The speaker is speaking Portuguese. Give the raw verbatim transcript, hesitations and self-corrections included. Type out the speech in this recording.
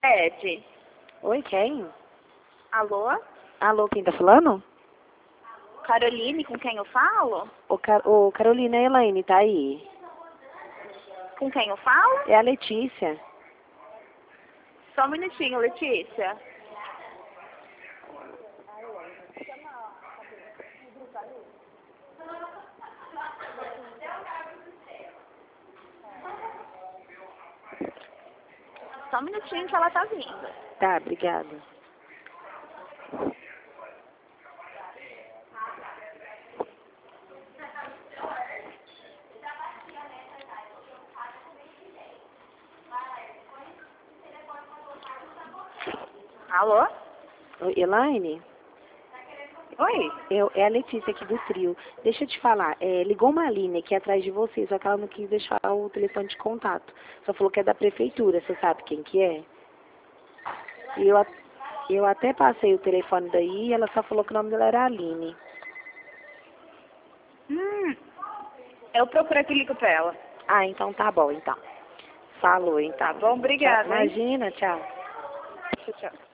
Ed. Oi, quem? Alô? Alô, quem tá falando? Caroline, com quem eu falo? Ô, Car Ô Carolina, a Elaine tá aí? Com quem eu falo? É a Letícia. Só um minutinho, Letícia. Só um minutinho que ela tá vindo. Tá, obrigada. Alô? Oi, Elaine? Oi? Eu, é a Letícia aqui do trio. Deixa eu te falar, é, ligou uma linha aqui atrás de você, só que ela não quis deixar o telefone de contato. Só falou que é da prefeitura, você sabe quem que é? E eu, a- eu até passei o telefone daí e ela só falou que o nome dela era Aline. Hum, eu procuro aqui e ligo pra ela. Ah, então tá bom, então. Falou, então. Tá bom, obrigada, Tchau. hein? Imagina, tchau. Tchau, tchau.